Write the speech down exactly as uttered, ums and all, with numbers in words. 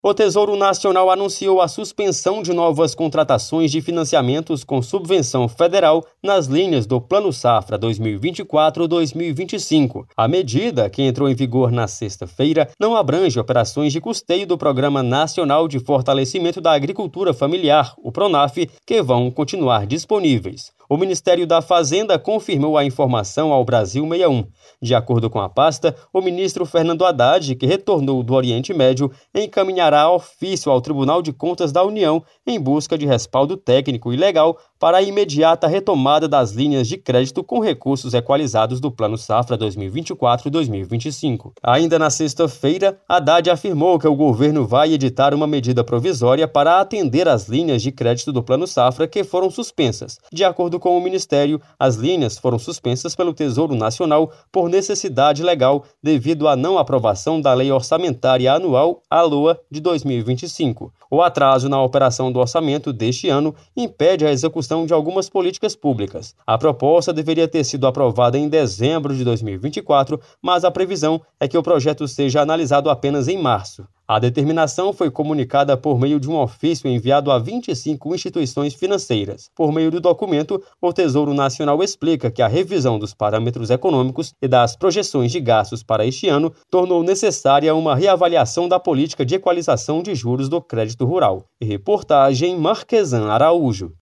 O Tesouro Nacional anunciou a suspensão de novas contratações de financiamentos com subvenção federal nas linhas do Plano Safra dois mil e vinte e quatro a dois mil e vinte e cinco. A medida, que entrou em vigor na sexta-feira, não abrange operações de custeio do Programa Nacional de Fortalecimento da Agricultura Familiar, o PRONAF, que vão continuar disponíveis. O Ministério da Fazenda confirmou a informação ao Brasil sessenta e um. De acordo com a pasta, o ministro Fernando Haddad, que retornou do Oriente Médio, encaminhará ofício ao Tribunal de Contas da União em busca de respaldo técnico e legal para a imediata retomada das linhas de crédito com recursos equalizados do Plano Safra dois mil e vinte e quatro a dois mil e vinte e cinco. Ainda na sexta-feira, Haddad afirmou que o governo vai editar uma medida provisória para atender as linhas de crédito do Plano Safra que foram suspensas. De acordo com o Ministério, as linhas foram suspensas pelo Tesouro Nacional por necessidade legal devido à não aprovação da Lei Orçamentária Anual, a LOA, de dois mil e vinte e cinco. O atraso na operação do orçamento deste ano impede a execução de algumas políticas públicas. A proposta deveria ter sido aprovada em dezembro de dois mil e vinte e quatro, mas a previsão é que o projeto seja analisado apenas em março. A determinação foi comunicada por meio de um ofício enviado a vinte e cinco instituições financeiras. Por meio do documento, o Tesouro Nacional explica que a revisão dos parâmetros econômicos e das projeções de gastos para este ano tornou necessária uma reavaliação da política de equalização de juros do crédito rural. Reportagem Marquesan Araújo.